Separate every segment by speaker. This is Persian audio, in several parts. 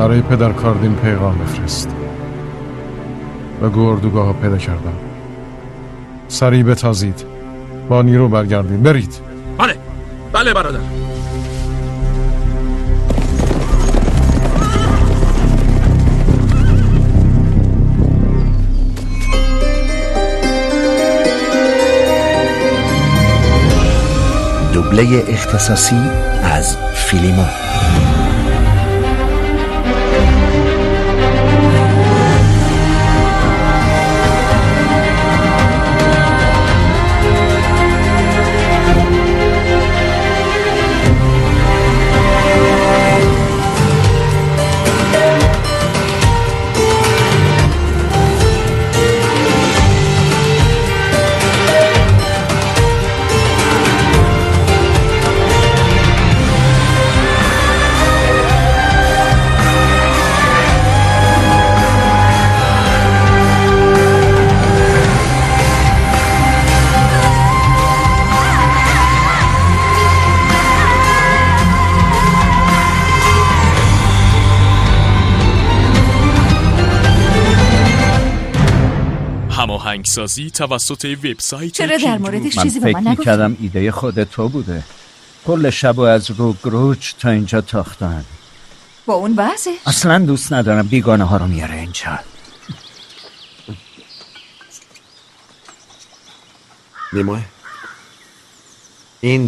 Speaker 1: برای پدر کاردین پیغام بفرست. بگو اردوگاه ها پیدا کردم. سریع بتازید، با نیرو برگردید. برید.
Speaker 2: بله برادر.
Speaker 3: دوبله اختصاصی از فیلیمون.
Speaker 4: هماهنگسازی توسط وبسایت.
Speaker 5: چرا در موردش چیزی
Speaker 6: به
Speaker 5: به من
Speaker 6: فکر
Speaker 5: نگفتی؟
Speaker 6: می‌کردم ایده خود تو بوده. کل شبو از روگروچ تا اینجا تاختن.
Speaker 5: با اون وضعش؟
Speaker 6: اصلا دوست ندارم بیگانه ها رو میاره اینجا.
Speaker 7: نیمای این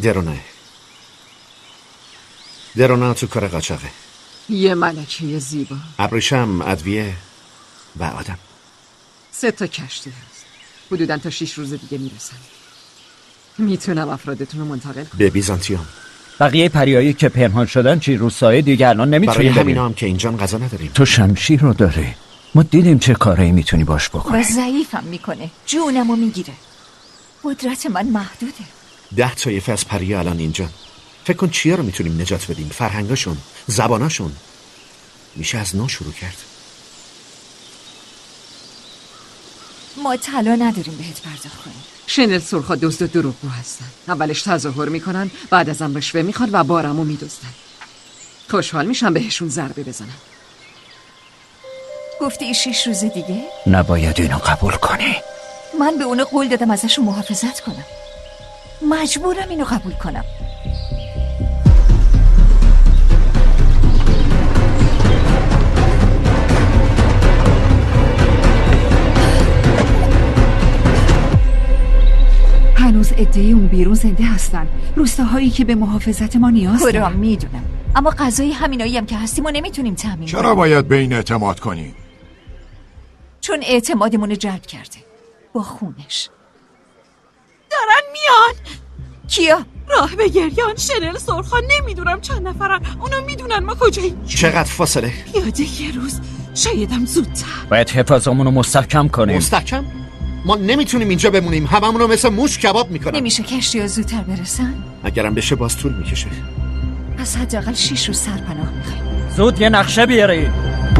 Speaker 7: درونه تو کار قاچاقه.
Speaker 8: یه ملکه زیبا،
Speaker 7: ابریشم، ادویه و آدم.
Speaker 8: 3 تا کشتی هست، حدوداً تا 6 روز دیگه میرسن. میتونم افرادتون رو منتقل کنم
Speaker 7: به بیزانتیوم.
Speaker 6: بقیه پریایی که پنهان شدن چی؟ روستاهای دیگه الان
Speaker 7: برای
Speaker 6: نمیتونیم بریم.
Speaker 7: همینا هم که اینجا غذا نداریم.
Speaker 6: تو شمشیر رو داری. ما دیدیم چه کارایی میتونی باش بکنی.
Speaker 5: و ضعیفم میکنه، جونمو میگیره. قدرت من محدوده.
Speaker 7: 10 طایفه از پریا الان اینجا. فکر کن چیا رو میتونیم نجات بدیم؟ فرهنگاشون، زباناشون. میشه از نو شروع کرد.
Speaker 5: ما طلا نداریم بهت پرداخت کنیم.
Speaker 8: شنل سرخا دزد و دروغگو هستن. اولش تظاهر میکنن، بعد ازم رشوه میخوان و بارمو میدزدن. خوشحال میشم بهشون ضربه بزنم.
Speaker 5: گفتی 6 روز دیگه؟
Speaker 6: نباید اینو قبول کنی.
Speaker 5: من به اونو قول دادم ازشون محافظت کنم. مجبورم اینو قبول کنم.
Speaker 9: هنوز عده‌ای اون بیرون زنده هستن. روستاهایی که به محافظت ما نیاز دارن.
Speaker 5: خودم میدونم، اما غذای همینایی هم که هستیم و نمیتونیم تامین کنیم.
Speaker 10: چرا باید به این اعتماد کنیم؟
Speaker 5: چون اعتمادمون رو جلب کرده با خونش.
Speaker 11: دارن میان.
Speaker 5: کیا؟
Speaker 11: راه به گریان. شنل سرخا نمیدونم چند نفرن. اونا میدونن ما کجاییم.
Speaker 7: چقدر فاصله؟
Speaker 11: یاده یه روز، شایدم زودتر.
Speaker 6: باید حفاظمون رو مستحکم کنیم.
Speaker 7: مستحکم؟ ما نمیتونیم اینجا بمونیم. هممون رو مثل موش کباب میکنن.
Speaker 5: نمیشه کشتی ها زودتر برسن؟
Speaker 7: اگرم بشه باز طول میکشه.
Speaker 5: پس حداقل 6 روز سرپناه میخوایم.
Speaker 6: زود یه نقشه بیارید.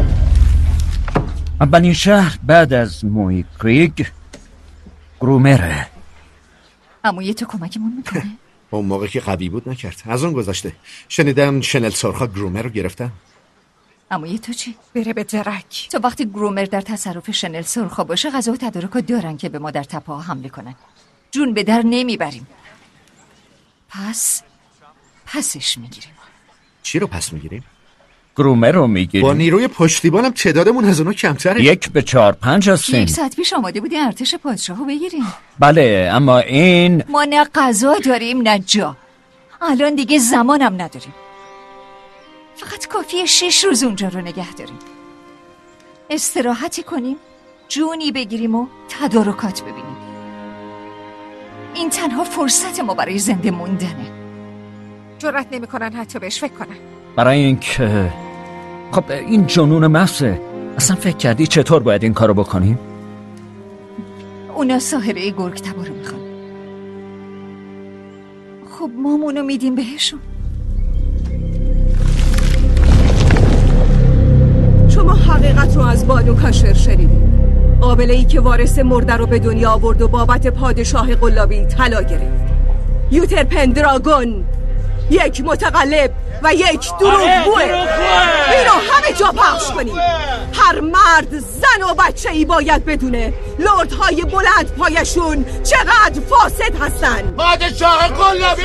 Speaker 6: اولین شهر بعد از مویکریگ گرومره.
Speaker 5: عموی تو کمکمون میکنه؟
Speaker 7: اون موقع که قوی بود نکرد. از اون گذشته. شنیدم شنل سرخا گرومر رو گرفتن.
Speaker 5: عموی تو چی؟
Speaker 11: بره به درک.
Speaker 5: تا وقتی گرومر در تصرف شنل سرخا باشه غذا و تدارکات دارن که به ما در تپه ها حمله کنن. جون به در نمیبریم. پسش میگیریم.
Speaker 7: چی رو پس میگیریم؟
Speaker 6: گرومر رو میگیریم.
Speaker 7: با نیروی پشتیبانم تعدادمون از اونا کمتره.
Speaker 6: 1 به 4-5 هستیم.
Speaker 5: 1 ساعت پیش آماده بودی ارتش پادشاهو بگیریم.
Speaker 6: بله اما این
Speaker 5: ما نه غذا داریم نه جا. الان دیگه زمانم نداریم. فقط کافیه 6 روز اونجا رو نگه داریم. استراحتی کنیم، جونی بگیریم و تدارکات ببینیم. این تنها فرصت ما برای زنده موندنه.
Speaker 11: جرأت نمی‌کنن حتی بهش فکر کنن.
Speaker 6: برای اینکه خب این جنون محضه. اصلا فکر کردی چطور باید این کارو بکنیم؟
Speaker 5: اونا ساحره گرگ تبا رو میخوان. خب ما اونو میدیم بهشون.
Speaker 12: شما حقیقت رو از بانو کاشر شنیدید. قابله‌ای که وارث مرده رو به دنیا آورد و بابت پادشاه قلابی طلا گرفت. یوتر پندراگون یک متقلب و یک دروغگوه. اینو همه جا پخش کنیم. هر مرد، زن و بچه ای باید بدونه لردهای بلند پایشون چقدر فاسد هستن.
Speaker 13: پادشاه قلابی!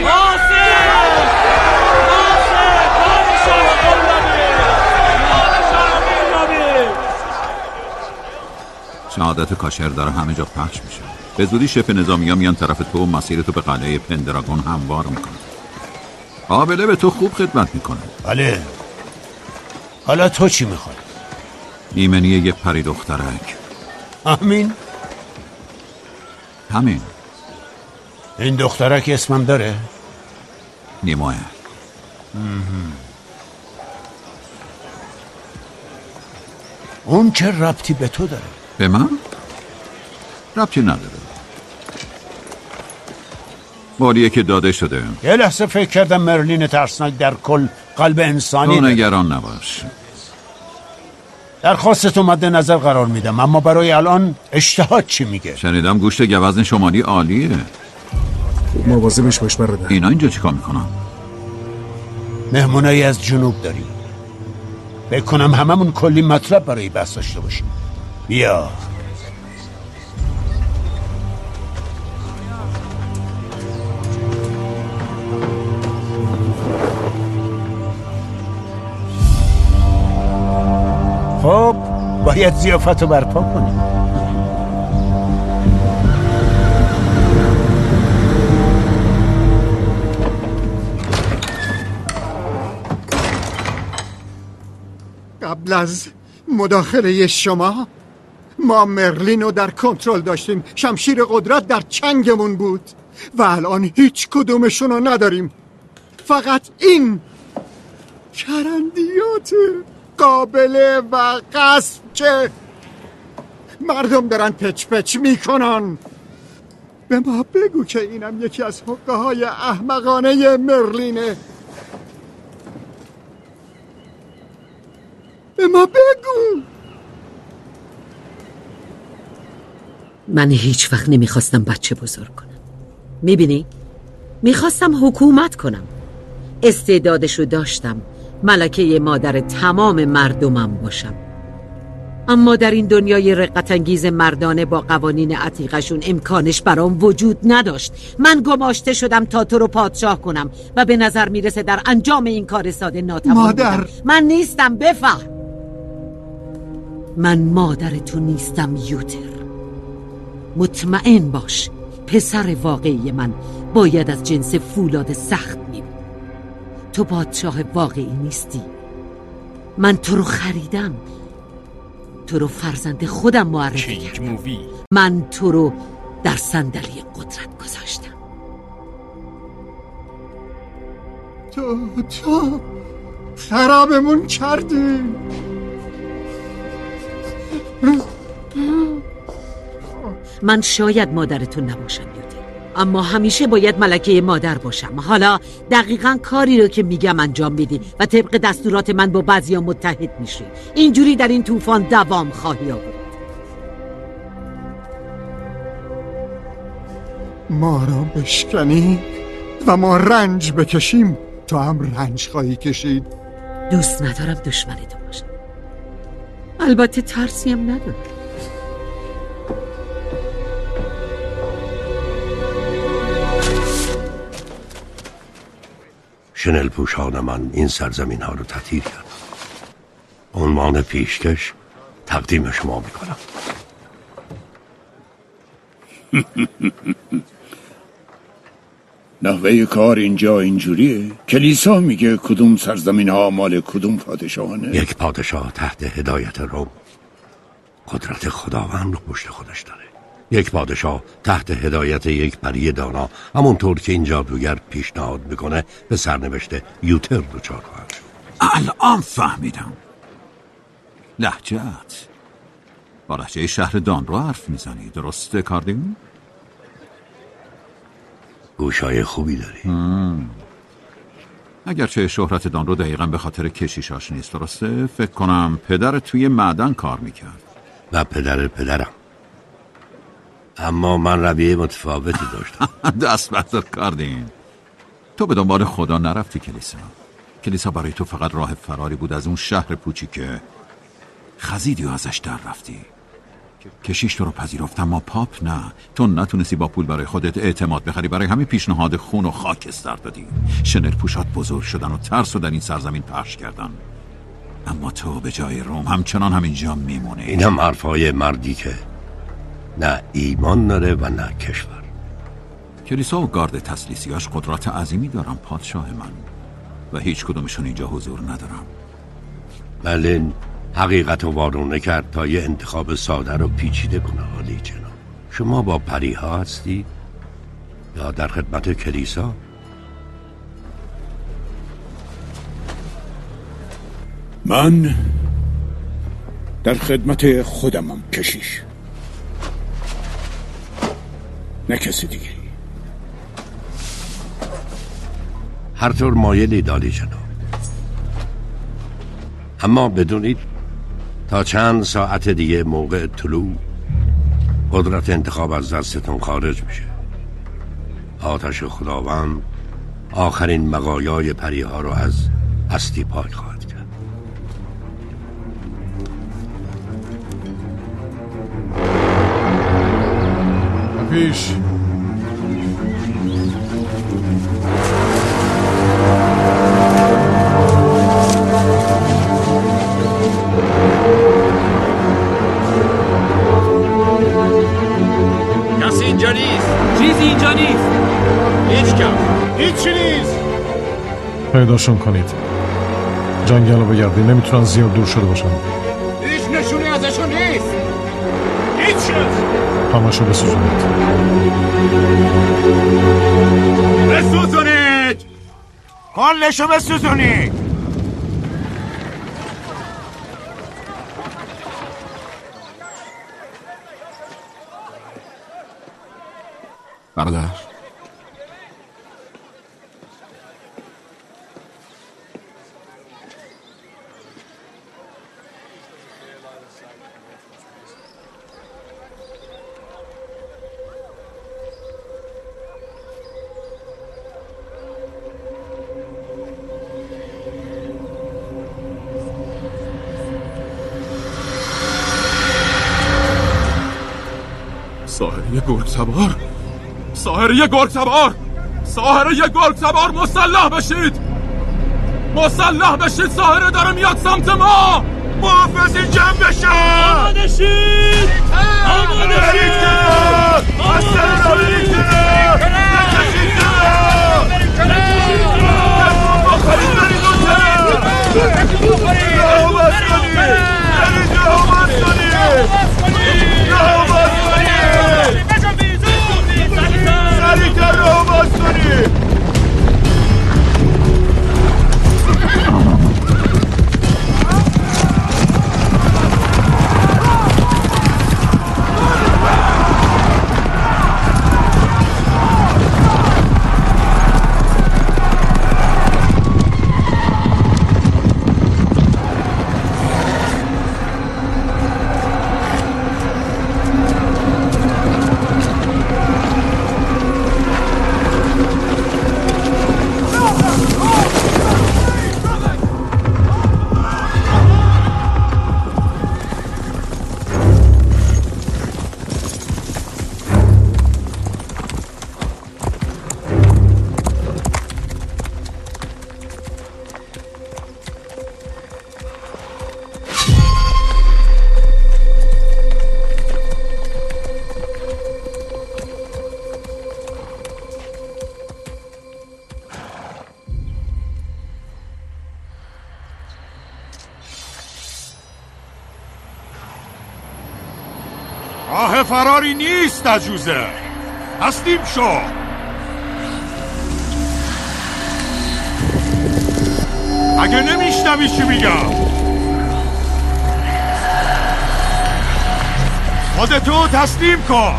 Speaker 14: شهادت کاشر داره همه جا پخش میشه. به زودی شف نظامی ها میان طرف تو و مسیر تو به قلعه پندراگون هموار میکنه. قابله به تو خوب خدمت میکنه.
Speaker 15: بله. حالا تو چی میخوای؟
Speaker 14: ایمنی یه پری دخترک.
Speaker 15: همین؟
Speaker 14: همین.
Speaker 15: این دخترک اسمم داره؟
Speaker 14: نیماه.
Speaker 15: اون چه ربطی به تو داره؟
Speaker 14: به من؟ ربطی نداره. باریه که داده شده.
Speaker 15: یه لحظه فکر کردم مرلین ترسناک در کل قلب انسانی
Speaker 14: تو نگران نباش.
Speaker 15: درخواست تو مد نظر قرار میدم، اما برای الان اشتهات چی میگه؟
Speaker 14: شنیدم گوشت گوزن شمالی عالیه.
Speaker 1: مواظبش باش برادر.
Speaker 14: اینا اینجا چیکار میکنن؟
Speaker 15: مهمونایی از جنوب داریم. فکر کنم هممون کلی مطلب برای بحث داشته باشیم. بیا. خب باید ضیافت رو برپا کنیم.
Speaker 16: قبل از مداخله شما ما مرلین رو در کنترل داشتیم. شمشیر قدرت در چنگمون بود و الان هیچ کدومشون رو نداریم. فقط این کرندیات قابله و غصب که مردم دارن پچ پچ میکنن. به ما بگو که اینم یکی از حقه های احمقانه مرلینه. به ما بگو.
Speaker 8: من هیچ وقت نمیخواستم بچه بزرگ کنم. میبینی؟ میخواستم حکومت کنم. استعدادشو داشتم. ملکه مادر تمام مردمم باشم. اما در این دنیای رقت‌انگیز مردانه با قوانین عتیقشون امکانش برام وجود نداشت. من گماشته شدم تا تو رو پادشاه کنم و به نظر میرسه در انجام این کار ساده ناتوان
Speaker 16: مادر
Speaker 8: بودم. من نیستم. بفهم. من مادر تو نیستم یوتر. مطمئن باش پسر واقعی من باید از جنس فولاد سخت می بود. تو پادشاه واقعی نیستی. من تو رو خریدم. تو رو فرزند خودم معرفی کردم. من تو رو در صندلی قدرت گذاشتم.
Speaker 16: تو خرابمون کردی.
Speaker 8: من شاید مادرتون نباشم یوتر، اما همیشه باید ملکه مادر باشم. حالا دقیقاً کاری رو که میگم انجام میدی و طبق دستورات من با بعضیا متحد میشی. اینجوری در این طوفان دوام خواهی آورد.
Speaker 16: ما را بشکنی و ما رنج بکشیم، تو هم رنج خواهی کشید.
Speaker 8: دوست ندارم دشمن تو باشم. البته ترسی هم ندارم.
Speaker 15: شنل پوشان من این سرزمین ها رو تطهیر کرد. عنوان پیشکش تقدیم شما میکنم.
Speaker 10: نحوه کار اینجا اینجوریه. کلیسا میگه کدوم سرزمین ها مال کدوم پادشاهانه.
Speaker 15: یک پادشاه تحت هدایت روم قدرت خداوند رو پشت خودش داره. یک پادشاه تحت هدایت یک پری دانا، همونطور که این جادوگر پیشنهاد میکنه، به سرنوشت یوتر دچار خواهد شد.
Speaker 14: الان فهمیدم. لهجه‌ات با لهجه شهر دان رو حرف میزنی، درسته کاردین؟
Speaker 15: گوشای خوبی داری.
Speaker 14: اگرچه شهرت دان رو دقیقا به خاطر کشیشاش نیست، درسته؟ فکر کنم پدر توی معدن کار میکرد.
Speaker 15: و پدرم. اما من رویه متفاوتی داشتم.
Speaker 14: دست بردار کاردین. تو به دنبال خدا نرفتی کلیسا برای تو فقط راه فراری بود از اون شهر پوچی که خزیدی و ازش در رفتی. کشیش تو رو پذیرفت اما پاپ نه. تو نتونستی با پول برای خودت اعتماد بخری، برای همین پیشنهاد خون و خاکستر دادی. شنل پوشات بزرگ شدن و ترس رو در این سرزمین پخش کردن، اما تو به جای روم همچنان همینجا میمونی.
Speaker 15: این هم حرفای مردی که نه ایمان داره و نه کشور.
Speaker 14: کلیسا و گارد تسلیسیاش قدرت عظیمی دارن پادشاه من، و هیچ کدومشون اینجا حضور ندارم.
Speaker 15: بله، حقیقت رو وارونه کرد تا یه انتخاب ساده رو پیچیده کنه. عالی جناب، شما با پریها هستی یا در خدمت کلیسا؟
Speaker 10: من در خدمت خودمم کشیش، نه کسی دیگه.
Speaker 15: هر طور مایلی دالی جناب، اما بدونید تا چند ساعت دیگه موقع طلوع قدرت انتخاب از دستتون خارج میشه. آتش خداوند آخرین مقایای پریها رو از هستی پاک خواهد کرد.
Speaker 1: پیش
Speaker 2: کسی اینجا نیست.
Speaker 13: چیزی اینجا نیست.
Speaker 2: هیچ کم.
Speaker 10: هیچی نیست.
Speaker 1: پیداشون کنید. جنگل رو بگردی، نمیتونن زیاد دور شده باشن.
Speaker 10: هیچ نشونی ازشون نیست. هیچ چیز.
Speaker 1: همشو بسوزونید.
Speaker 10: بسوزونید. کلشو بسوزونید.
Speaker 2: برادر، ساحره گرگ سوار، ساحره گرگ سوار، ساحره گرگ سوار، مسلح بشید، مسلح بشید. ساحره داره میاد سمت ما.
Speaker 10: محافظی جمع بشن.
Speaker 13: آماده شید. آماده شید.
Speaker 10: اصلا رو برید جلو. نکشید جلو. بخورید برید اون طرف. راه باز کنید. برید راه باز کنید. راه باز کنید. سریعتر راه باز کنید.
Speaker 17: راه فراری نیست عجوزه. تسلیم شو. اگه نمیشنوی چی میگم، خودتو تسلیم کن.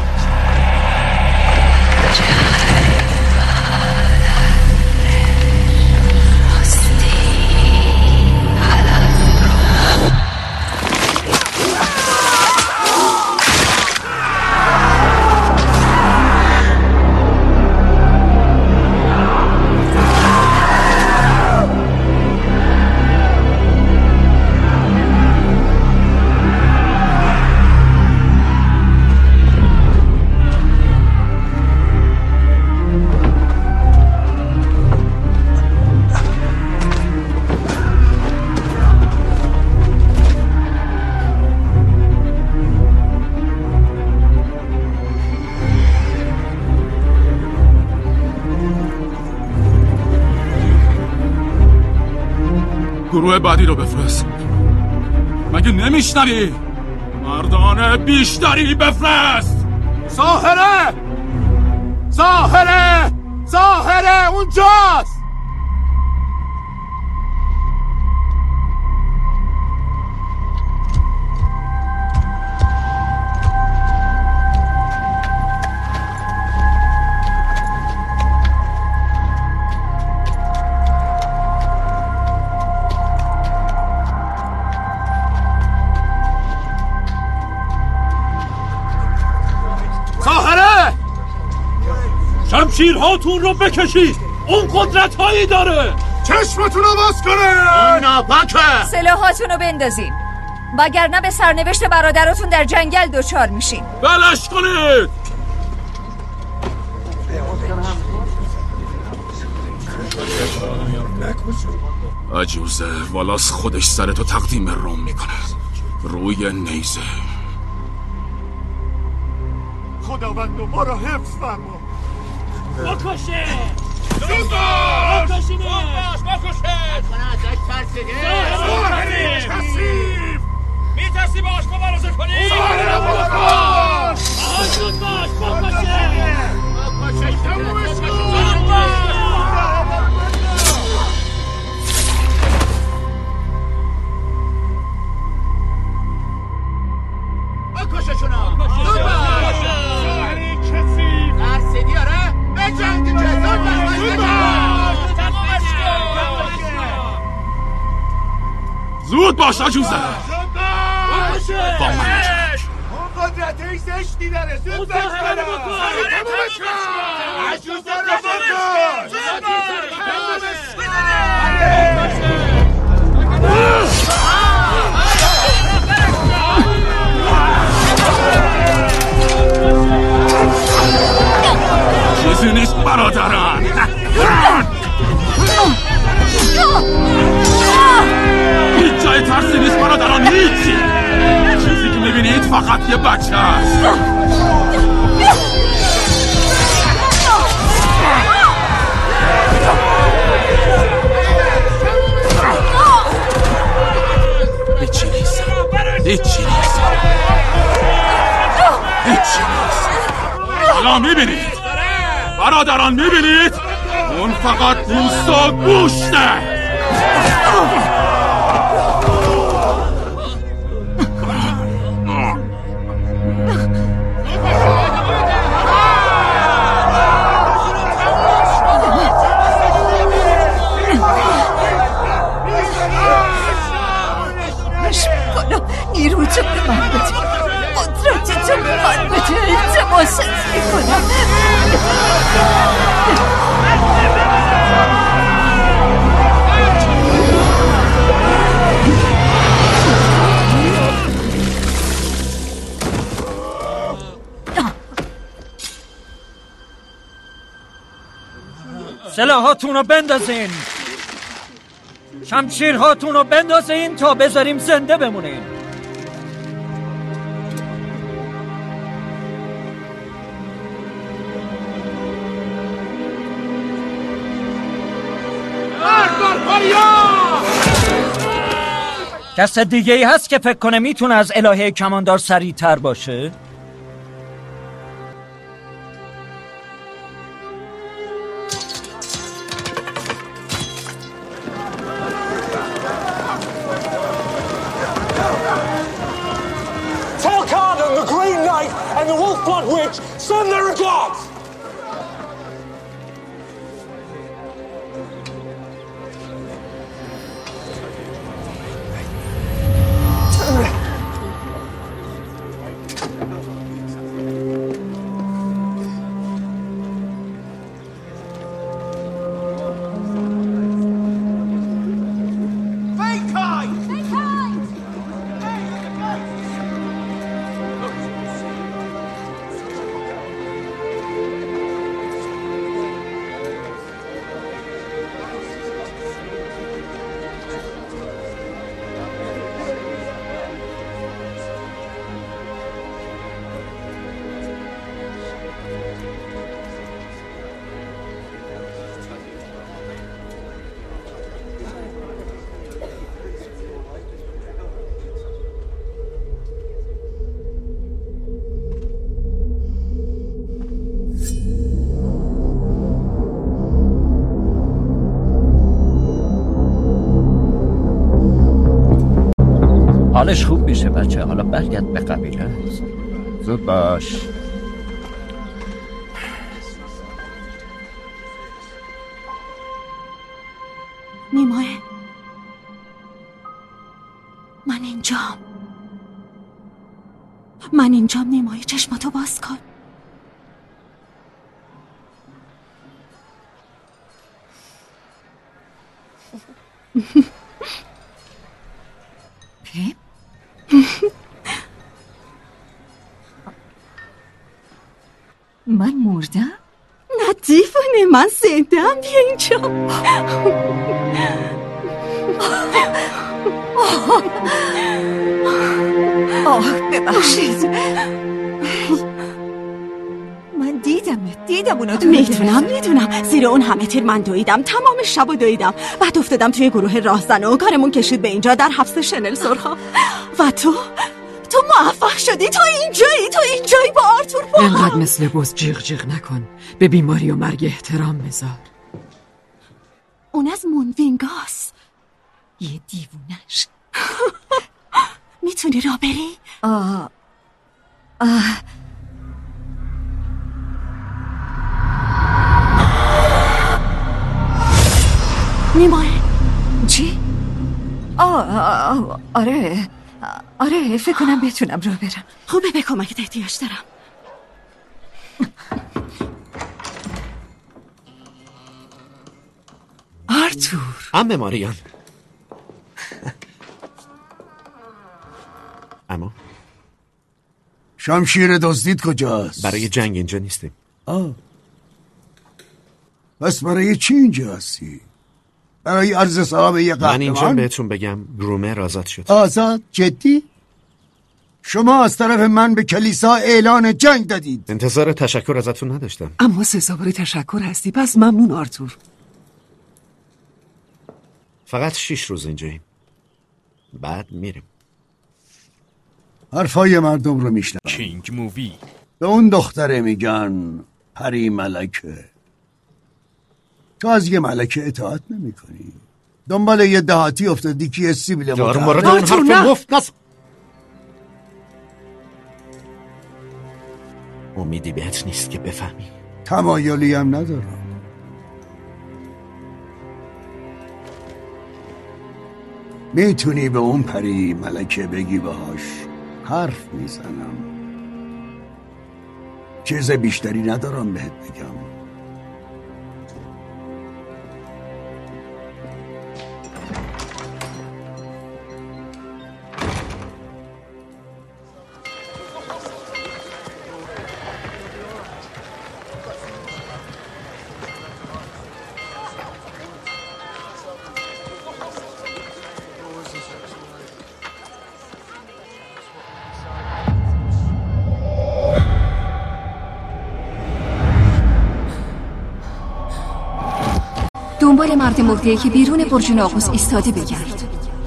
Speaker 2: گروه بعدی رو بفرست. مگه نمیشنوی؟ مردان بیشتری بفرست.
Speaker 17: ساحره ساحره ساحره اونجاست.
Speaker 13: شمشیرهاتون رو بکشید. اون قدرت هایی داره.
Speaker 17: چشمتون رو باز کنه.
Speaker 7: اون ناپاکه.
Speaker 5: سلاحاتون رو بندازین وگرنه به سرنوشت برادراتون در جنگل دچار میشین.
Speaker 2: بلش کنید. عجوزه والاس خودش سرتو تقدیم روم میکنه روی نیزه.
Speaker 17: خداوند ما را حفظ فرما.
Speaker 13: بکشه
Speaker 17: بکشینه.
Speaker 13: ساحره
Speaker 17: کثیف.
Speaker 13: میترسی باش مبارزه کنی؟
Speaker 17: ساحره بکن.
Speaker 13: آجود باش بکشه.
Speaker 17: بکششونا. ساحره کثیف.
Speaker 7: ترسیدی آره؟ به جنگ که
Speaker 2: زود باش عجوزه. با من
Speaker 17: اون قدرت زشتی داره. زود بکن. عجوزه رو بکن.
Speaker 2: چیزی نیست برادران. هیچ جای ترسی نیست برادران. هیچی. چیزی که میبینید فقط یه بچه است. هیچی نیست. هیچی نیست. هیچی نیست. حالا میبینید برادران؟ میبینید؟ اون فقط پوست و گوشته.
Speaker 5: نیرو تو به من بده. قدرت تو به من بده. التماست میکنم.
Speaker 6: سلاحاتون رو بندازین. شمشیرهاتون رو بندازین تا بذاریم زنده بمونین. کس دیگه ای هست که فکر کنه میتونه از الهه کماندار سریع‌تر باشه؟
Speaker 10: Tell Carden, the Green Knight, and the Wolf-Blood Witch send their regards!
Speaker 6: حالش خوب میشه بچه. حالا برگرد به قبیله. زود باش.
Speaker 11: نیماه، من اینجام نیماه، چشماتو باز کن.
Speaker 5: پیم؟ من مردم؟
Speaker 11: نه دیوانه، من زنده‌ام. بیا اینجا.
Speaker 5: ببخشید. من دیدم اونا تو.
Speaker 11: میدونم زیر اون همه تیر من دویدم، تمام شبو دویدم. بعد افتادم توی گروه راهزن و کارمون کشید به اینجا در حبس شنل سرخا. و تو موفق شدی. تو اینجایی با آرتور.
Speaker 8: اینقدر مثل بز جیغ نکن. به بیماری و مرگ احترام بذار.
Speaker 11: اون از مونوینگاس،
Speaker 5: یه دیوونش.
Speaker 11: میتونی راه بری؟ نیماه.
Speaker 5: چی؟ آره فکر کنم بتونم راه برم.
Speaker 11: خوبه، به کمکت احتیاج دارم.
Speaker 7: آرتور. عمه ماریان. اما
Speaker 18: شمشیر دزدید کجاست؟
Speaker 7: برای جنگ اینجا نیستیم.
Speaker 18: بس برای چی اینجا هستی؟ برای عرض صاحب یه قهرمان؟
Speaker 7: من اینجا بهتون بگم گرومر آزاد شد.
Speaker 18: آزاد؟ جدی؟ شما از طرف من به کلیسا اعلان جنگ دادید.
Speaker 7: انتظار تشکر ازتون نداشتم.
Speaker 8: اما سزاوار تشکر هستی. پس ممنون آرتور.
Speaker 7: فقط 6 روز اینجاییم، بعد میریم.
Speaker 18: حرفای مردم رو میشنم.
Speaker 4: کینگ مووی.
Speaker 18: به اون دختره میگن پری ملکه. تو از یه ملکه اطاعت نمی کنی. دنبال یه دهاتی افتادی که یه سیبیل
Speaker 7: در مورد اون حرف مفت نزن. امیدی بهت نیست که بفهمی.
Speaker 18: تمایلی هم ندارم. میتونی به اون پری ملکه بگی باهاش حرف میزنم. چیز بیشتری ندارم بهت بگم.
Speaker 9: دنبال مرد مرده که بیرون برج ناقوس ایستاده بگرد.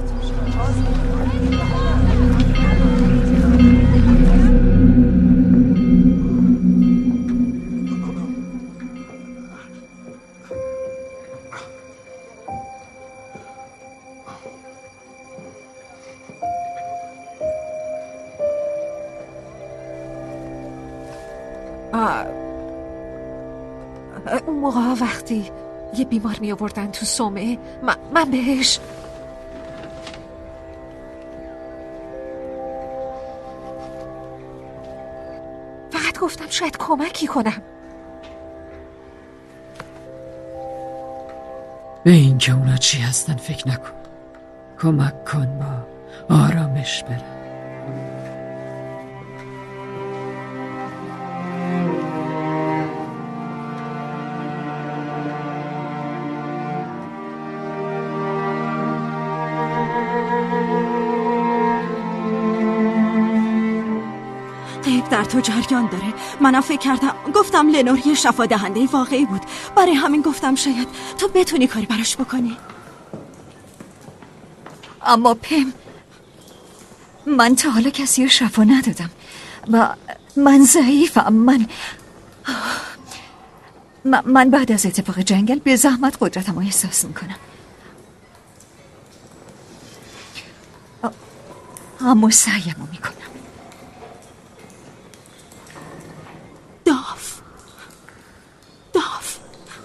Speaker 5: اون موقع وقتی یه بیمار می آوردن تو صومعه، من بهش فقط گفتم شاید کمکی کنم.
Speaker 8: به این که اونا چی هستن فکر نکن. کمک کن با آرامش بره.
Speaker 11: در تو جریان داره. منم فکر کردم، گفتم لنور یه شفا دهنده واقعی بود. برای همین گفتم شاید تو بتونی کاری براش بکنی.
Speaker 5: اما پم، من تا حالا کسی رو شفا ندادم و من ضعیفم. من بعد از اتفاق جنگل به زحمت قدرتم رو احساس میکنم. اما سعیمو میکنم.
Speaker 11: داف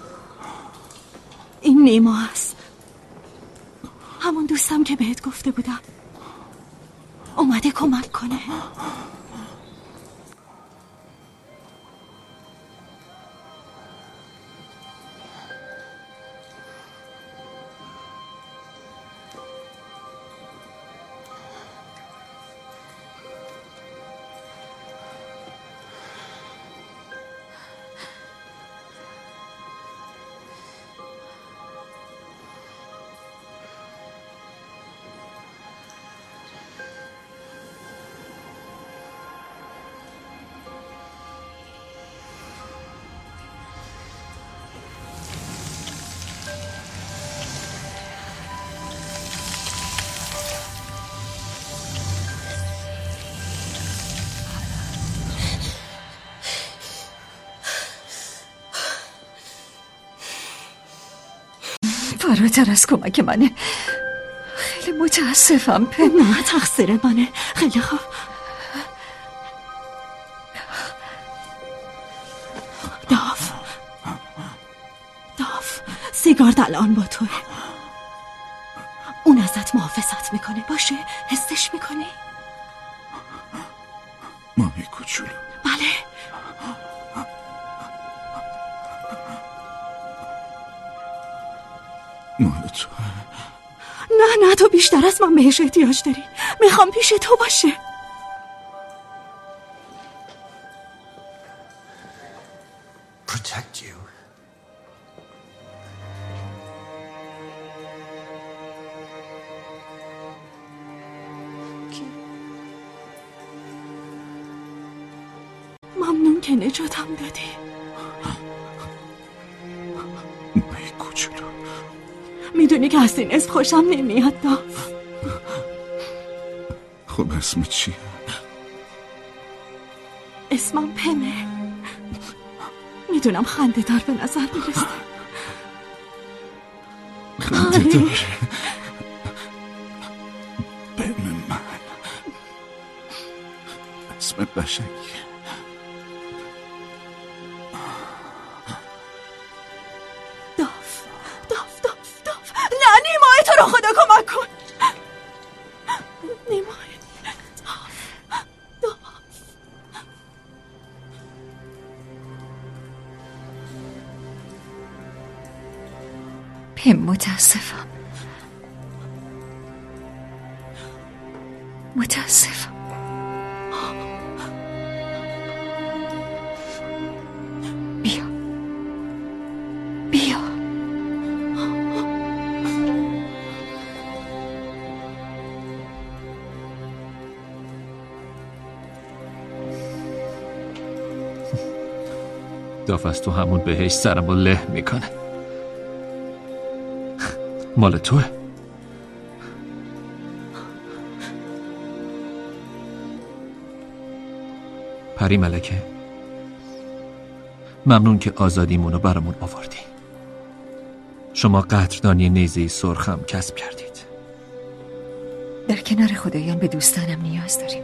Speaker 11: این نیما است، همون دوستم که بهت گفته بودم. اومده کمک کنه.
Speaker 5: فراتر از کمک منه. خیلی متاسفم پن.
Speaker 11: نه تقصیر منه. خیلی خوب. داف سیگار الان با توه. اون ازت محافظت میکنه. باشه حسش میکنی؟
Speaker 2: مامی کوچولو.
Speaker 11: بله.
Speaker 2: مال تو.
Speaker 11: نه تو بیشتر از من بهش احتیاج داری. میخوام پیش تو باشه.
Speaker 19: Protect you.
Speaker 11: ممنون که نجاتم دادی.
Speaker 2: مای کوچولو.
Speaker 11: میدونی که از این اسم خوشم نمیاد داف.
Speaker 2: خب اسم چیه؟
Speaker 11: اسمم پنه. میدونم خنده دار به نظر میرسه.
Speaker 2: خنده دار. پن من. اسم قشنگیه.
Speaker 11: داف نه نیمای تو رو خدا کمک کن. نیمای داف.
Speaker 5: پن متاسفم. بیا
Speaker 6: داف از تو همون بهش سرمو له میکنه. مال توه. پری ملکه، ممنون که آزادیمونو برامون آوردی. شما قدردانی نیزه سرخم کسب کردید.
Speaker 5: در کنار خدایان به دوستانم نیاز داریم.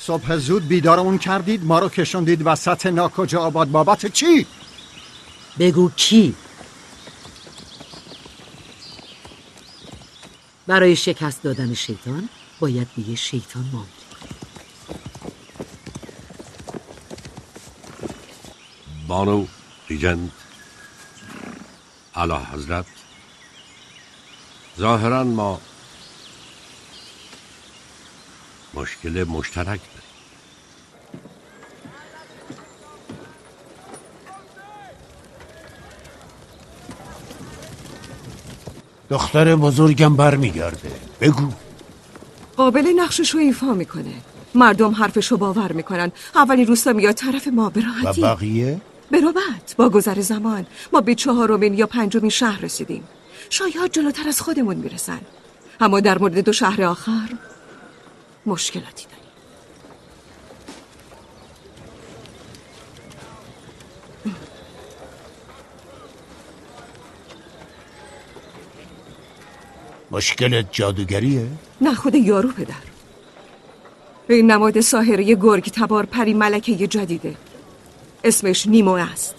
Speaker 16: صبح زود بیدارمون کردید، ما رو کشوندید وسط ناکجا آباد. بابت چی؟
Speaker 8: بگو کی؟ برای شکست دادن شیطان باید به یه شیطان معامله.
Speaker 15: بانو ریجنت، اعلی حضرت، ظاهرا ما مشکل مشترک داریم.
Speaker 18: دختر بزرگم برمیگرده. بگو.
Speaker 12: قابل نقشش رو ایفا میکنه. مردم حرفشو باور میکنن. اولین روستا میاد طرف ما به راحتی.
Speaker 18: و بقیه؟
Speaker 12: به راحت. با گذر زمان ما به 4 یا 5 شهر رسیدیم. شاید جلوتر از خودمون میرسن. اما در مورد 2 شهر آخر مشکلاتی داریم.
Speaker 18: مشکلت جادوگریه؟
Speaker 12: نه، خود یارو پدر. این نماد ساحره گرگ تبار پری ملکه جدیده. اسمش نیمو است.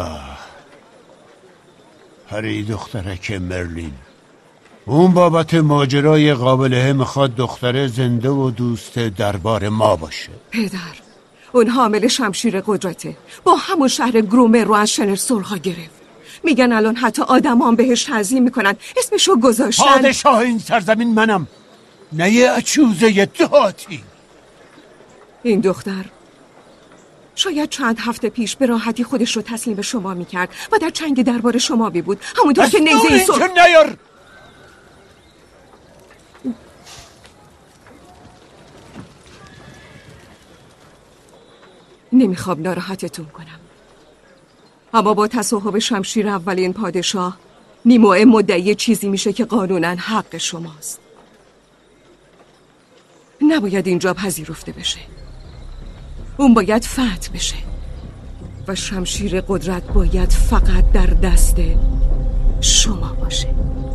Speaker 18: پری دخترک مرلین. اون بابت ماجرای قابله میخواد دختره زنده و دوست دربار ما باشه.
Speaker 12: پدر، اون حامل شمشیر قدرته. با همون شهر گرومر رو از شنل سرخا گرفت. میگن الان حتی آدمان بهش تعظیم میکنن. اسمشو گذاشتن.
Speaker 18: پادشاه این سرزمین منم، نه یه اچوزه دهاتی.
Speaker 12: این دختر شاید چند هفته پیش به راحتی خودش رو تسلیم به شما میکرد و در چنگ دربار شما بود. همونطور که نیزه سرخ.
Speaker 18: نیار.
Speaker 12: نمیخوام ناراحتتون کنم، اما با تصاحب شمشیر اولین پادشاه، نیموئه مدعی چیزی میشه که قانونا حق شماست. نباید اینجا پذیرفته بشه. اون باید فتح بشه و شمشیر قدرت باید فقط در دست شما باشه.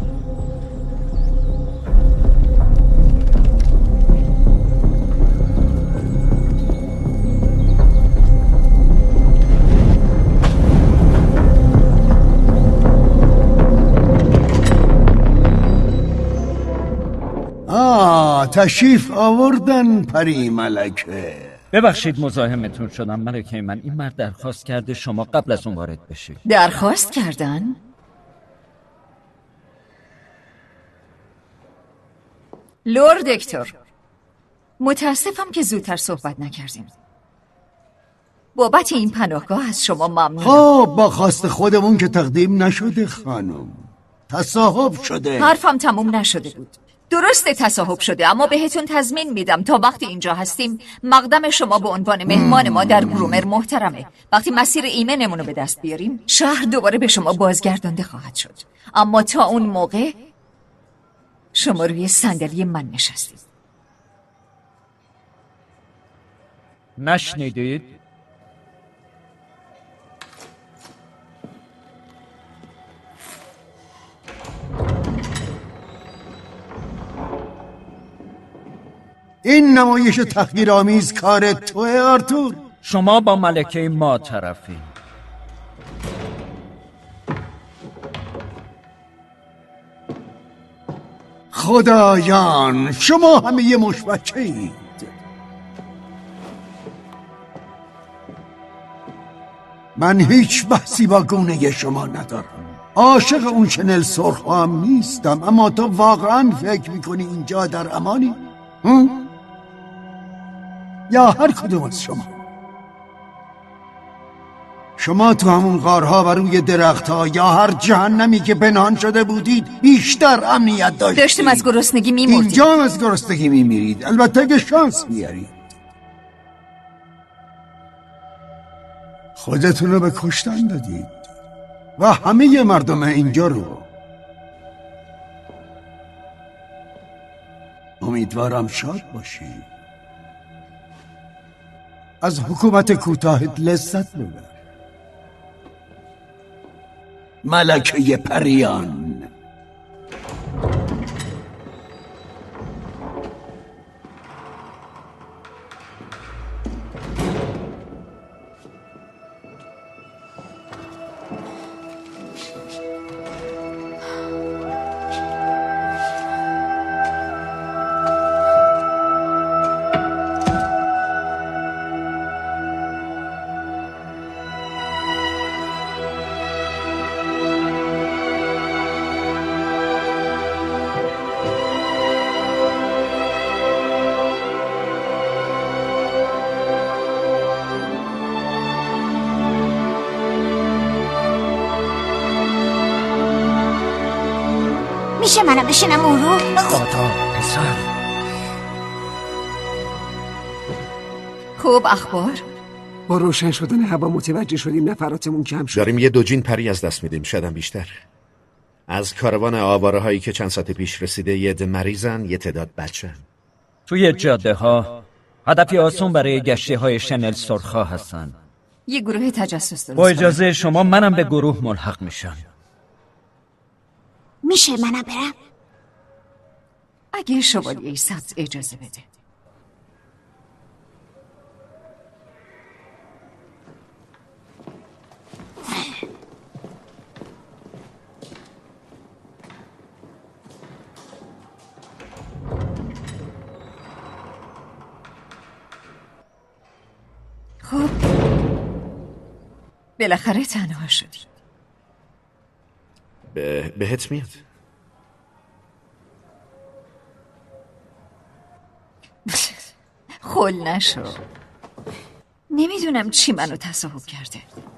Speaker 18: تشریف آوردن پری ملکه.
Speaker 19: ببخشید مزاحمتون شدم ملکه من. این مرد درخواست کرده شما قبل از اون وارد بشید.
Speaker 5: درخواست کردن؟ لورد دکتر، متاسفم که زودتر صحبت نکردیم. بابت این پناهگاه از شما ممنونم.
Speaker 18: خب با خواست خودمون که تقدیم نشده خانم، تصاحب شده.
Speaker 5: حرفم تموم نشده بود. درسته تصاحب شده، اما بهتون تضمین میدم تا وقتی اینجا هستیم مقدم شما به عنوان مهمان ما در گرومر محترمه. وقتی مسیر ایمنمون رو به دست بیاریم شهر دوباره به شما بازگردانده خواهد شد. اما تا اون موقع شما روی صندلی من نشستید.
Speaker 19: نشنیدید؟
Speaker 18: این نمایش تحقیرآمیز کار توه آرتور.
Speaker 19: شما با ملکه ما طرفی.
Speaker 18: خدایان، شما همه یه مشبچه اید. من هیچ بحثی با گونه شما ندارم. عاشق اون شنل سرخ هم نیستم، اما تو واقعا فکر میکنی اینجا در امانی؟ یا هر کدوم از شما تو همون غارها و روی درختها یا هر جهنمی که پنهان شده بودید بیشتر امنیت
Speaker 5: داشتیم از گرسنگی میمردیم.
Speaker 18: اینجا از گرسنگی میمیرید، البته که شانس میارید. خودتون رو به کشتن دادید و همه مردم اینجا رو. امیدوارم شاد باشید. از حکومت کوتاهت لذت ببر ملکه پریان.
Speaker 20: میشه منم بشینم اون رو؟
Speaker 3: دادا پسر.
Speaker 5: خوب اخبار؟
Speaker 21: با روشن شدن هوا متوجه شدیم نفراتمون کم شد.
Speaker 7: داریم یه دوجین پری از دست میدیم، شاید بیشتر. از کاروان آواره هایی که چند ساعت پیش رسیده یه عده مریضن، یه تعداد بچه‌ن.
Speaker 19: توی جاده ها هدفی آسون برای گشتی های شنل سرخا هستن.
Speaker 5: یه گروه تجسس درست
Speaker 19: با اجازه شما منم به گروه ملحق میشم.
Speaker 20: میشه منم برم؟
Speaker 5: اگه شوالیه سبز اجازه بده. خب بالاخره تنها شدی.
Speaker 7: بهت میاد.
Speaker 5: خل نشو. نمیدونم چی منو تصاحب کرده.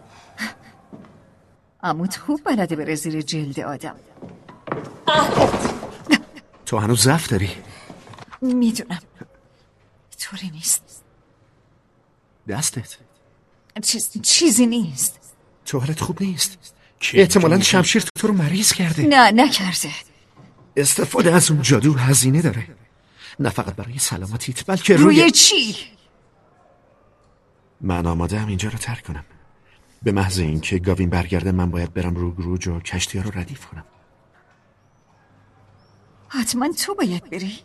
Speaker 5: عموت خوب بلده بره زیر جلد آدم.
Speaker 7: تو هنوز ضعف داری؟
Speaker 5: میدونم طوری نیست.
Speaker 7: دستت
Speaker 5: چیزی نیست.
Speaker 7: تو حالت خوب نیست. احتمالاً شمشیر تو رو مریض کرده.
Speaker 5: نه نکرده.
Speaker 7: استفاده از اون جادو هزینه داره، نه فقط برای سلامتیت بلکه
Speaker 5: روی چی؟
Speaker 7: من آماده هم اینجا رو ترک کنم. به محض اینکه گاوین برگرده من باید برم رو گروج و کشتی ها رو ردیف کنم.
Speaker 5: حتما تو باید بری.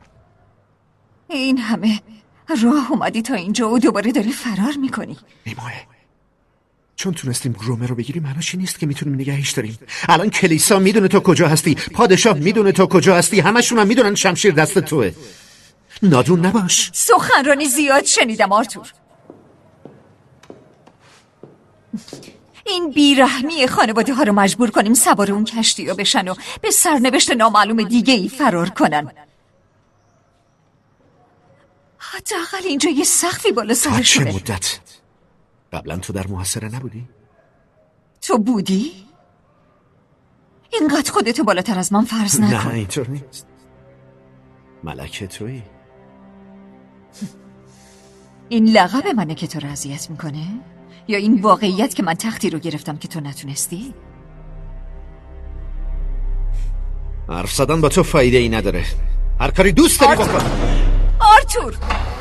Speaker 5: این همه راه اومدی تا اینجا و دوباره داری فرار میکنی.
Speaker 7: ایماه چون تونستیم گرومه رو بگیریم معناش این نیست که میتونیم نگهش داریم. الان کلیسا میدونه تو کجا هستی، پادشاه میدونه تو کجا هستی، همشون هم میدونن شمشیر دست توه. نادون نباش.
Speaker 5: سخنرانی زیاد شنیدم آرتور. این بیرحمی خانواده ها رو مجبور کنیم سوار اون کشتی ها بشن و به سرنوشت نامعلوم دیگه ای فرار کنن. حداقل اینجا یه سقفی بالا سرشونه.
Speaker 7: چه مدت؟ قبلا تو در محاصره نبودی؟
Speaker 5: تو بودی؟ اینقدر خودتو بالاتر از من فرض نکن.
Speaker 7: نه اینطور نیست. ملکه تویی.
Speaker 5: این لقب منه که تو رو اذیت میکنه؟ یا این واقعیت که من تختی رو گرفتم که تو نتونستی؟
Speaker 7: حرف زدن با تو فایده ای نداره. هر کاری دوست داری بکن.
Speaker 5: آرتور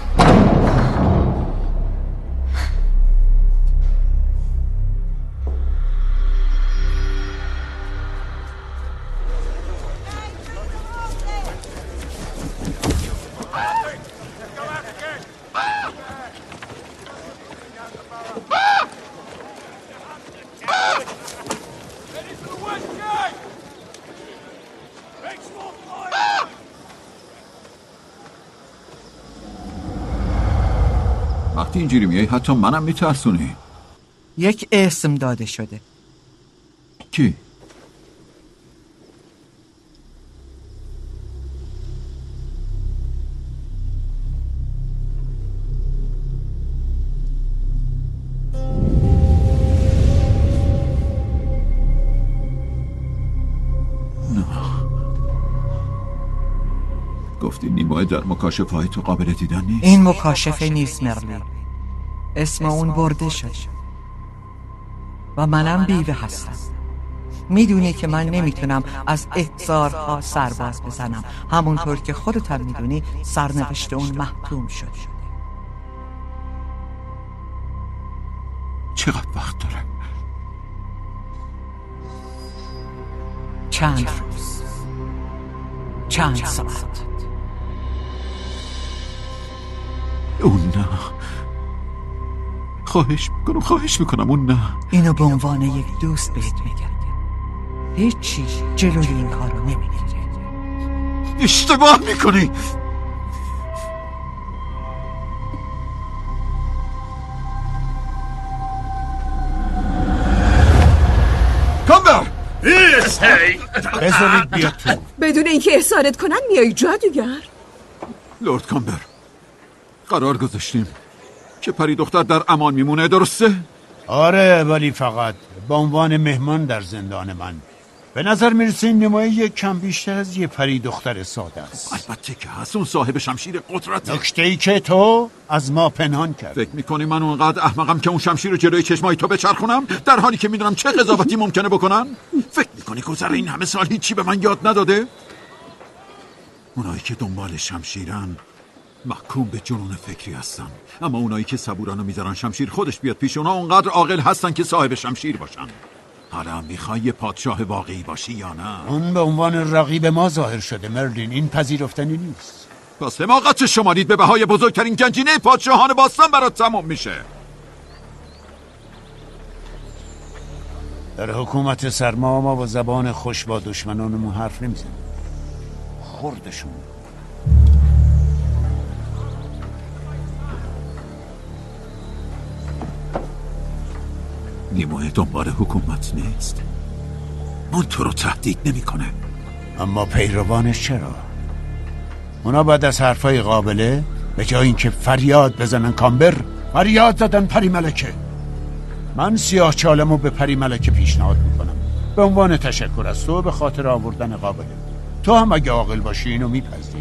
Speaker 14: وقتی اینجوری میای حتی منم میترسونی.
Speaker 22: یک اسم داده شده.
Speaker 14: کی؟ گفتی نیمای در مکاشفه های تو قابل دیدن نیست.
Speaker 22: این مکاشفه نیست مرلین. اسم اون برده شد و منم بیوه هستم. میدونی که من نمیتونم از احضارها سرباز بزنم، همونطور که خودت هم میدونی سرنوشت اون محتوم شد.
Speaker 14: چقدر وقت داره؟
Speaker 22: چند روز، چند ساعت.
Speaker 14: اون نه، خواهش میکنم اون نه.
Speaker 22: اینو به عنوان یک دوست بهت میگم. هیچی جلوی این کار رو نمیگیره.
Speaker 14: اشتباه میکنی.
Speaker 10: کامبر بذارید بیاد تو.
Speaker 12: بدون اینکه احضارت کنن میای جادوگر؟
Speaker 14: لورد کامبر، قرار گذاشتیم که پری دختر در امان میمونه، درسته؟
Speaker 10: آره، ولی فقط به عنوان مهمان در زندان من.
Speaker 18: به نظر میرسه این نمای یک کم بیشتر از یه پری دختر ساده است.
Speaker 14: البته که هست، اون صاحب شمشیر قدرته.
Speaker 18: نکته‌ای که تو از ما پنهان کرد.
Speaker 14: فکر میکنی من اونقدر احمقم که اون شمشیر رو جلوی چشمای تو بچرخونم در حالی که میدونم چه قضاوتی ممکنه بکنن؟ فکر میکنی گذر این همه سال هیچی به من یاد نداده؟ اونایی که دنبال شمشیرن محکوم به جنون فکری هستن، اما اونایی که صبورانو میذارن شمشیر خودش بیاد پیش اونا اونقدر عاقل هستن که صاحب شمشیر باشن. حالا میخوای یه پادشاه واقعی باشی یا نه؟
Speaker 18: اون به عنوان رقیب ما ظاهر شده مرلین، این پذیرفتنی نیست.
Speaker 14: پس حماقت شما دید به بهای بزرگترین گنجینه پادشاهان باستان برات تمام میشه.
Speaker 18: در حکومت سرما ما با زبان خوش با دشمنانمون حرف نمیزنیم. خوردشون.
Speaker 14: نیموه دنبال حکومت نیست، اون تو رو تهدید نمیکنه.
Speaker 18: اما پیروانش چرا؟ اونا بعد از حرفای قابله به جای اینکه فریاد بزنن کامبر، فریاد زدن پری ملکه. من سیاه چالمو به پری ملکه پیشنهاد میکنم به عنوان تشکر از تو به خاطر آوردن قابله. تو هم اگه عاقل باشی اینو میپذیری.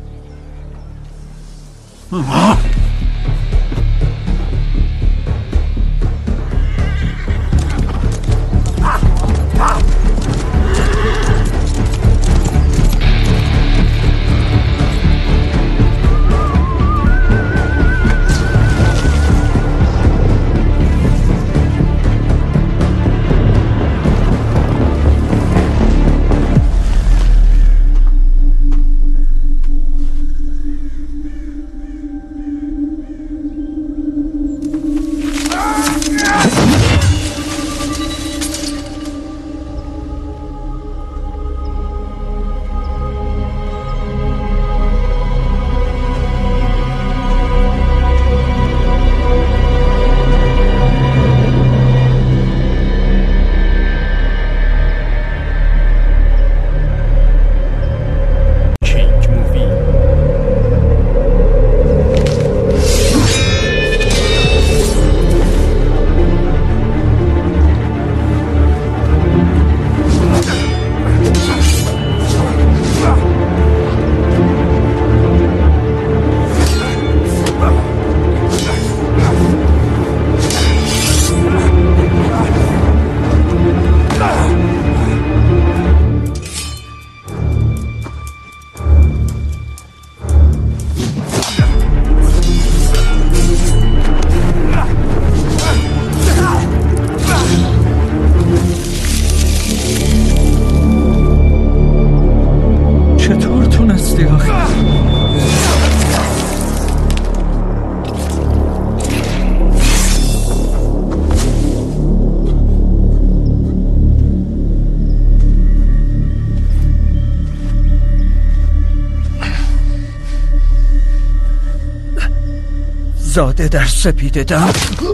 Speaker 19: زاده در سپیده دم.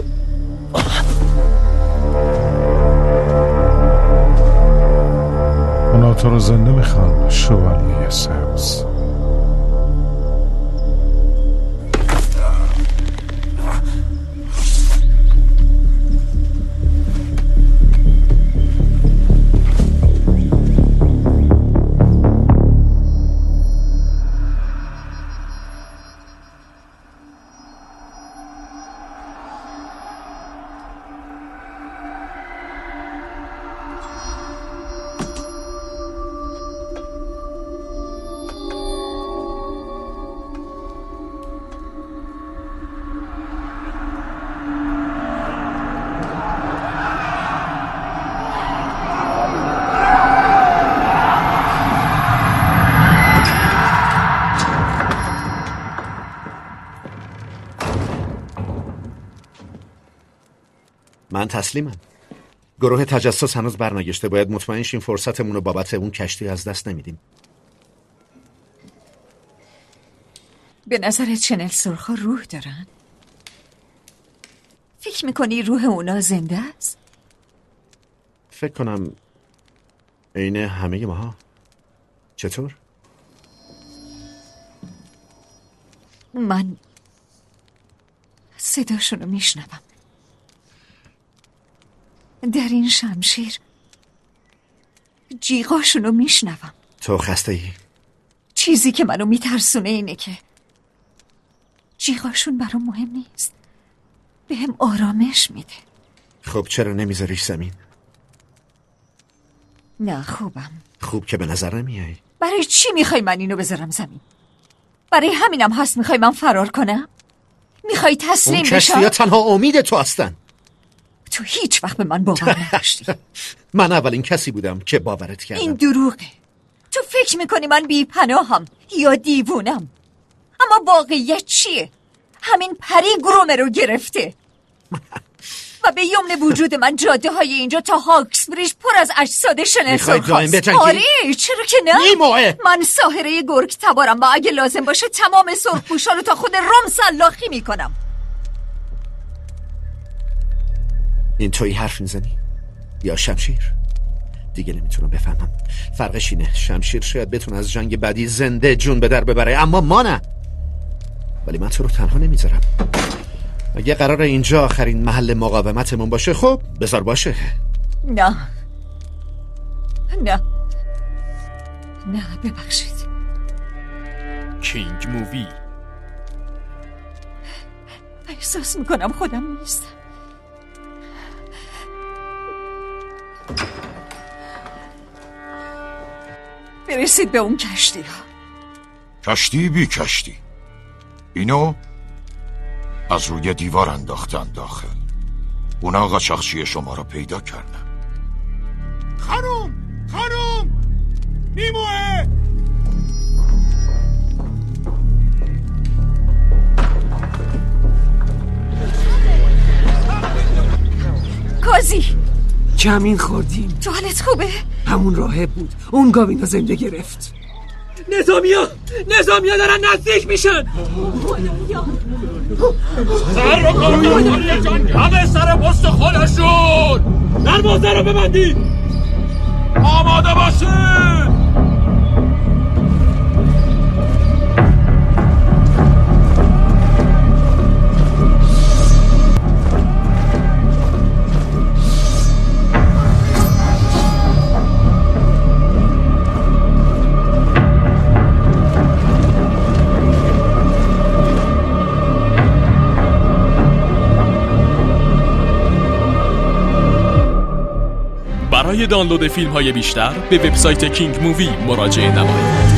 Speaker 1: اونا تو رو زنده میخوان شوالیه سبز.
Speaker 7: من تسلیمم. گروه تجسس هنوز برنگشته. باید مطمئن شیم فرصتمون رو بابت اون کشتی از دست نمیدیم.
Speaker 5: به نظرت شنل سرخا روح دارن؟ فکر میکنی روح اونا زنده است؟
Speaker 7: فکر کنم عین همه ماها. چطور؟
Speaker 5: من صداشونو میشنوم. در این شمشیر جیغاشونو میشنوم.
Speaker 7: تو خسته ای؟
Speaker 5: چیزی که منو میترسونه اینه که جیغاشون برام مهم نیست، بهم آرامش میده.
Speaker 7: خب چرا نمیذاریش زمین؟
Speaker 5: نه خوبم.
Speaker 7: خوب که به نظر نمیای.
Speaker 5: برای چی میخوای من اینو بذارم زمین؟ برای همینم هست میخوای من فرار کنم؟ میخوای تسلیم بشم؟
Speaker 7: اون کشتی‌ها تنها امید تو هستن.
Speaker 5: تو هیچ وقت به من باور نداشتی.
Speaker 7: من اولین کسی بودم که باورت کردم.
Speaker 5: این دروغه. تو فکر میکنی من بی پناهم یا دیوونم، اما واقعیت چیه؟ همین پری گرومر رو گرفته و به یمن وجود من جاده های اینجا تا هاکس بریج پر از اجساد شنل سرخاست. آره چرا که نه؟ من ساحره گرگ تبارم و اگه لازم باشه تمام سرخپوشا رو تا خود روم سلاخی میکنم.
Speaker 7: این تویی حرف میزنی؟ یا شمشیر؟ دیگه نمیتونم بفهمم. فرقش اینه شمشیر شاید بتونه از جنگ بعدی زنده جون به در ببره، اما ما نه. ولی من تو رو تنها نمیذارم. اگه قرار اینجا آخرین محل مقاومتمون باشه خب بذار باشه.
Speaker 5: نه نه نه ببخشید.
Speaker 4: کینگ مووی.
Speaker 5: احساس میکنم خودم نیستم. برسید به اون کشتی ها.
Speaker 13: کشتی بی کشتی. اینو از روی دیوار انداختن داخل. اونا قاچاقچی شما را پیدا کردن.
Speaker 10: خانوم نیموه.
Speaker 5: کازی
Speaker 21: کمین خوردیم.
Speaker 5: تو حالت خوبه؟
Speaker 21: همون راهب بود. اون گاوینا زنده گرفت.
Speaker 10: نظامیا دارن نزدیک میشن. سر رو کنید همه سر پست خودشون. دروازه رو ببندید. آماده باشید.
Speaker 4: برای دانلود فیلم های بیشتر به وبسایت کینگ مووی مراجعه نمایید.